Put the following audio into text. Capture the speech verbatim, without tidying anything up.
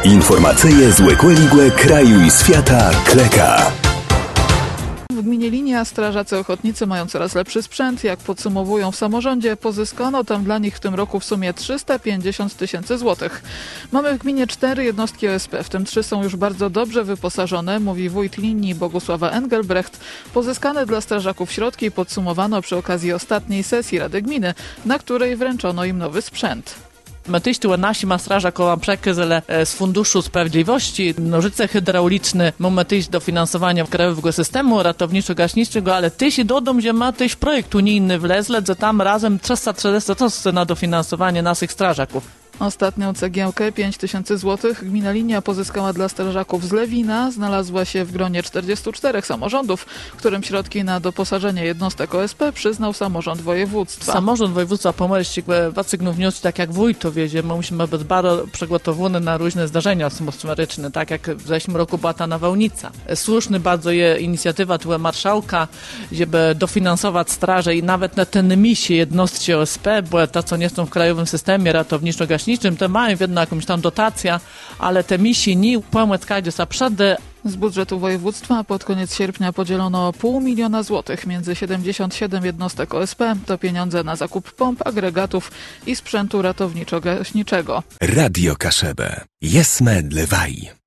Informacyje z Łekłe kraju i świata Kleka. W gminie Linia strażacy ochotnicy mają coraz lepszy sprzęt. Jak podsumowują w samorządzie, pozyskano tam dla nich w tym roku w sumie trzysta pięćdziesiąt tysięcy złotych. Mamy w gminie cztery jednostki O S P, w tym trzy są już bardzo dobrze wyposażone, mówi wójt Linii Bogusława Engelbrecht. Pozyskane dla strażaków środki podsumowano przy okazji ostatniej sesji Rady Gminy, na której wręczono im nowy sprzęt. Метиш tu nasi strażak вам przekazali z Funduszu Sprawiedliwości nożyce hydrauliczne, mamy też dofinansowania krajowego systemu ratowniczo-gaśniczego, ale też i dodam, że ma też projekt unijny wlezle, że tam razem trzysta czterdzieści tysięcy na dofinansowanie naszych strażaków. Ostatnią cegiełkę, pięć tysięcy złotych, gmina Linia pozyskała dla strażaków z Lewina. Znalazła się w gronie czterdziestu czterech samorządów, którym środki na doposażenie jednostek O S P przyznał samorząd województwa. Samorząd województwa Pomorski wyciągnął wnioski, tak jak wójtowie, że my musimy być bardzo przygotowani na różne zdarzenia atmosferyczne, tak jak w zeszłym roku była ta nawałnica. Słuszny bardzo jest inicjatywa tu marszałka, żeby dofinansować straże i nawet na te misje jednostki O S P, bo to, co nie są w krajowym systemie ratowniczo-gaśniczym, to mają jedną jakąś tam dotację, ale te misje nie pomóc każdy zaprzedy. Z budżetu województwa pod koniec sierpnia podzielono pół miliona złotych między siedemdziesiąt siedem jednostek O S P. To pieniądze na zakup pomp, agregatów i sprzętu ratowniczo-gaśniczego. Radio Kaszebę. Jesme dlewaj.